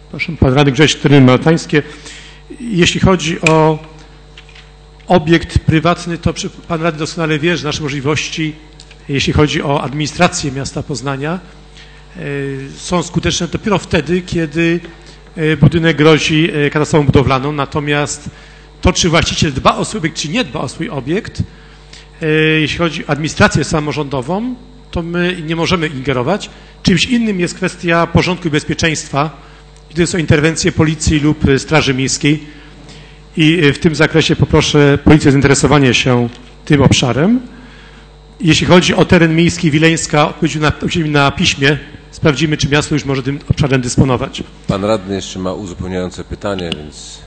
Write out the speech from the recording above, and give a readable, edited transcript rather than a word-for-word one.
Proszę, pan radny Grzegorz, tereny maltańskie. Jeśli chodzi o obiekt prywatny, to pan radny doskonale wie, że nasze możliwości, jeśli chodzi o administrację miasta Poznania, są skuteczne dopiero wtedy, kiedy budynek grozi katastrofą budowlaną. Natomiast to, czy właściciel dba o swój obiekt, czy nie dba o swój obiekt, jeśli chodzi o administrację samorządową, to my nie możemy ingerować. Czymś innym jest kwestia porządku i bezpieczeństwa, gdy są interwencje policji lub straży miejskiej. I w tym zakresie poproszę policję o zainteresowanie się tym obszarem. Jeśli chodzi o teren miejski Wileńska, odpowiedzieli na piśmie. Sprawdzimy, czy miasto już może tym obszarem dysponować. Pan radny jeszcze ma uzupełniające pytanie, więc...